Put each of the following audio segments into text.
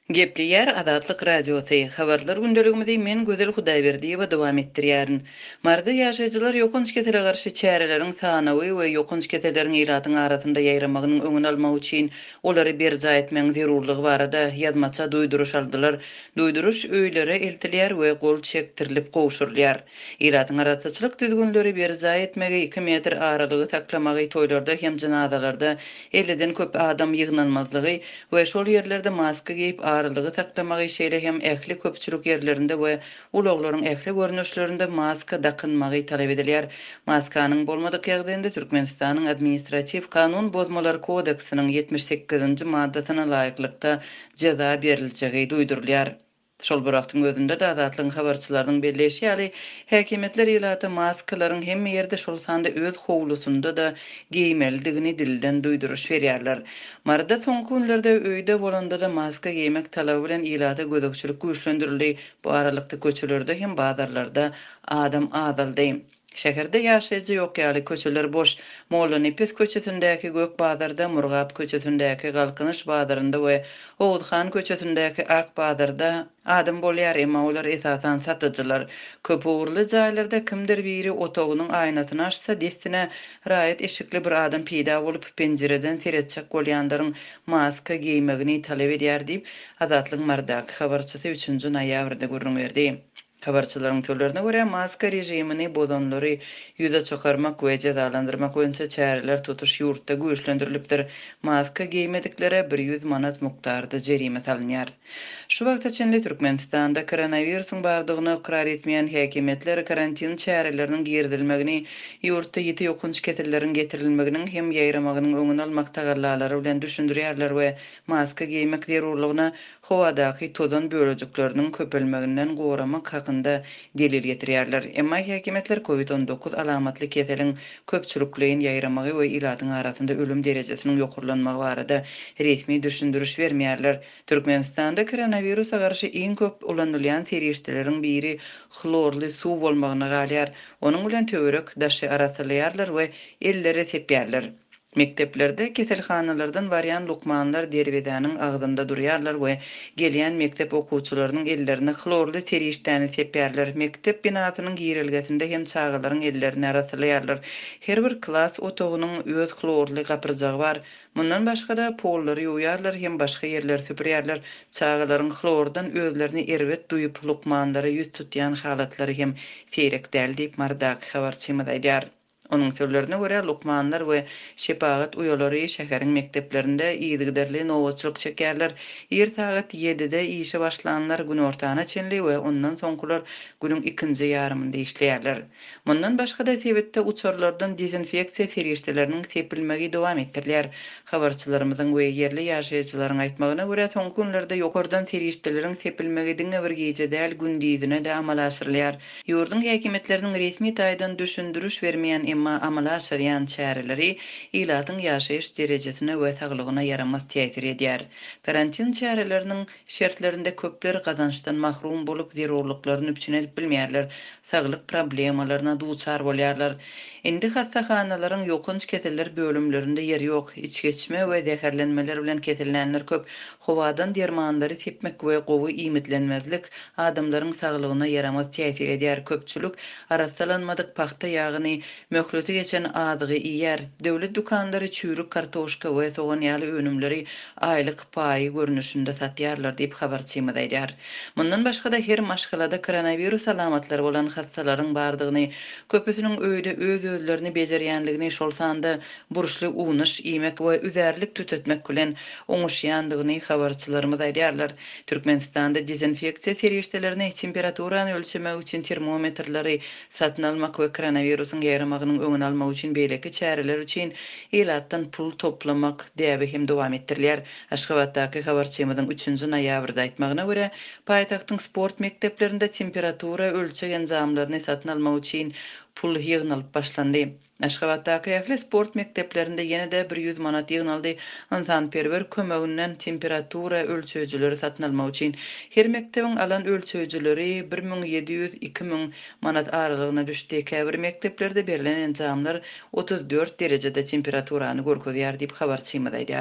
Gepliýär Azatlyk radiosy. Habarlar gündeligimizi men Gözel Hudaýberdiýewa dowam etdirýärin. Marda ýaşaýjylar ýokunç ketele garşy çäreleriň sanawy we ýokunç keteleriň ýylatyň arasynda ýaýramagynyň öňüni almak üçin olary berja etmeň zerurlygy barada ýazmaça duýduruş aldylar. Duýduruş öýlere eltilýär we gol çektirilip gowşurlýar. Ýylatyň arasyçylyk düzgünleri berja etmegi 2 metr aralygy saklamagy toýlarda hem janazalarda 50den köp adam ýygnanmazlygy we şol ýerlerde maska giyip aralygy saklamagy şeýle hem ähli köpçülük ýerlerinde we ulaglaryň ähli görnüşlerinde maska dakynmagy talap edilýär. Maskanyň bolmadyk ýagdaýynda Türkmenistanyň administrativ kanun bozmalar kodeksiniň 78-nji maddasyna laýyklykda jaza beriljegi duýdurulýar. Şol bir wagtyň özünde de Azatlyň habarçylarynyň belleşi ýaly häkimetler ýylaty maskalaryň hemme ýerde şol sanda öz howlusunda da giýmeldigini dilden duýduruş berýärler. Marda soňky günlerde öýde bolanda da maska giýmek talaby bilen ýylaty gözekçilik güýçlendirildi. Bu aralykda köçelerde hem bazarlarda adam azaldy. Şäherde ýaşaýjy ýok ýaly köçeler boş. Molla Nepes köçesindäki Gök bazarda, Murgap köçesindäki Galkynyş bazarynda we Owuzhan köçesindäki Ak bazarda adam bolýar, emma olar esasan satyjylar. Köp uğurly jaýlarda kimdir biri otagynyň aýnasyny açsa, destine raýat eşikli bir adam peýda bolup penjereden seretçek bolýanlaryň maska giýmegini talap edýär diýip Azatlyk mardaky habarçysy 3-nji noýabrda görüň berdi. Habarçylaryň türlerine görä maska rejimini bozanlary ýüze çykarmak we jazalandyrmak boýunça çäreler tutuş ýurtda güýçlendirilipdir. Maska giýmediklere 100 manat mukdarda jerime salynýar. Şu wagta çenli Türkmenistanda koronawirusyň bardygyny ikrar etmeýän häkimetler karantin çäreleriniň girdilmegini, ýurtda ýeti ýokunç ketelleriň getirilmeginiň hem ýaýramagynyň öňüni almak tagallalary bilen düşündirýärler we maska giýmek zerurlygyna howadaky tozan bölejikleriniň köpelmeginden goramak hakynda delil getirýärler. Emma häkimetler COVID-19 alamatly keseliň köpçülikliğin ýaýramagy we ýylatyň arasynda ölüm derejesiniň ýokurlanmagy barada resmi düşündürüş bermeýärler. Türkmenistanda koronawirusa garşy iň köp ulanylýan serişdeleriň biri xlorly suw bolmagyna galýar. Onuň bilen töwerek daşy arasylýarlar we ellere sepýärler. Mekteplerde keselhanalardan barýan lukmanlar derbedäniň agdynda durýarlar we gelýän mektep okuwçylarynyň ellerine xlorly terişdäni sepýärler. Mektep binasynyň girilgesinde hem çağalaryň ellerini arasylýarlar. Her bir klas otagynyň öz xlorly gapyrjagy bar. Mundan başga da pollary ýuýarlar hem başga ýerler süpürýärler. Çağalaryň xlordan özlerini erwet duýup lukmanlara ýüz tutýan halatlary hem seýrek däl diýip mardaky habarçymyz aýdýar. Onun sözlerine göre lukmanlar we şepagat uýalary şäheriň mekteplerinde ýygyderli nowatçylyk çekýärler. Ýer saat 7-de işe başlananlar gün ortana çenli we ondan soňkular günüň ikinji ýarymynda işleýärler. Mundan başga da sebetde uçarlardan dezinfeksiýa serişdeleriniň tepilmegi dowam etdirilýär. Habarçylarymyzyň we ýerli ýaşaýjylaryň aýtmagyna görä soňky günlerde ýokardan serişdeleriň tepilmegi diňe bir gece däl gündizine de amal aşyrylýar. Ýurdun häkimetleriniň resmi taýdan düşündürüş bermeýän emma amala aşyrýan çäreleri ýylatyň ýaşaýyş derejesine we saglygyna ýaramaz täsir edýär. Karantin çäreleriniň şertlerinde köpler gazançdan mahrum bolup zerurlyklaryny üçin bilmeýärler. Saglyk problemalaryna duçar bolýarlar. Indi hastahanalaryň ýokunç keteller bölümlerinde ýeri ýok. İçgeçme we zäherlenmeler bilen kesellenler köp. Howadan dermanlary sepmek we gowy iýmitlenmezlik adamlaryň saglygyna ýaramaz täsir edýär. Köpçülük arasalanmadyk paxta ýagyny möhleti geçen adygy iýer. Döwlet dukanlary çürük kartoşka we soğan ýaly önümleri aýlyk paýy görnüşinde satýarlar diýip habarçymyz aýdýar. Mundan başga da her maşgalada koronavirus alamatlary bolan hastalaryň bardygyny, köpüsiniň öýde öz özlerini bejerýänligini, şol sanda buruşly uňuş iýmek we üzerlik tütetmek bilen oňuşýandygyny habarçylarymyz aýdýarlar. Türkmenistanda dezinfeksiýa serişdelerini temperaturany ölçemek üçin termometrleri satyn almak we koronavirusyň ýaýramagynyň öňüni almak üçin beýleki çäreler üçin elatdan pul toplamak däbi hem dowam etdirilýär. Aşgabatdaky habarçymyzyň 3-nji noýabrda aýtmagyna görä, paýtagtyň sport mekteplerinde temperatura ölçek enjamlaryny satyn almak üçin pul ýygnalyp başlandy. Aşgabatdaky ýagly sport mekteplerinde ýene-de 100 manat ýygnaldy. Insanperwer kömeginden temperatura ölçejileri satyn almak üçin her mektebiň alan ölçejileri 1700-2000 manat aralygyna düşdi. Käbir mekteplerde berilen enjamlar 34 derejede temperaturany görkezýär diýip habarçymyz aýdýar.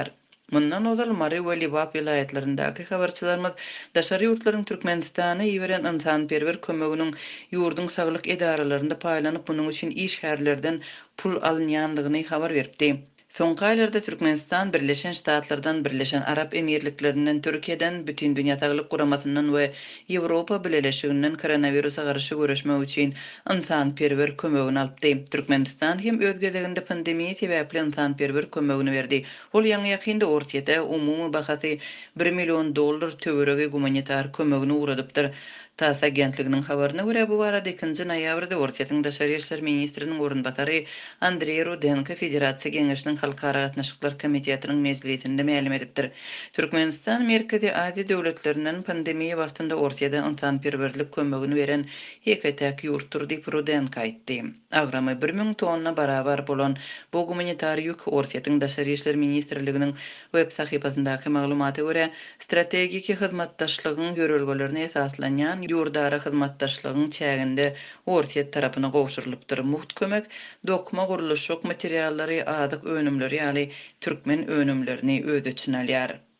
Mundan ozal Mari we Libap vilayetlerindäki habarçylarymyz daşary ýurtlaryň Türkmenistana ýiberen ynsanperwer kömeginiň ýurdun saglyk edaralaryna paýlanyp bunyň üçin iş härlerden pul alynýanlygyny habar beripdi. Soňky aýlarda Türkmenistan Birleşen Ştatlardan, Birleşen Arap Emirliklerinden, Türkiýeden, bütün dünýä Saglyk Guramasynyň we Ýewropa Birleşigininden koronawirusa garşy görüşmek üçin ynsanperwer kömegini alypdy. Türkmenistan hem öz gezeginde pandemiýa sebäpli ynsanperwer kömegini berdi. Ol ýaňy ýakynda ortýada umumy bahasy $1 million töweregi gumanitar kömegini uradypdyr. TASS agentliginiň habaryna görä bu barada 2 noýabrda Ortiýatyň Daşary işler ministriniň orunbasary Andrey Rudenko Federasiýa Geňeşiniň halkara gatnaşyklar komitetiniň mezgilinde ma'lum edipdir. Türkmenistan Merkezi Aziýa döwletlerinden pandemiýa wagtynda Ortiýada ynsanperwerlik kömegini beren ýeketäki ýurtdur diýip Rudenko aýtdy. Agramy 1000 tonna barabar bolan bu gumanitar ýük Ortiýatyň Daşary işler ministrliginiň web sahypasyndaky maglumata görä strategik hyzmatdaşlygyň görelgelerini esaslanýan ýurdara hyzmatdaşlygyň çäginde Ortiýat tarapyna gowşurylypdyr. Muht kömek dokuma guruluşyk materiallary, adyk önümleri ýaly türkmen önümlerini öz içine alýar.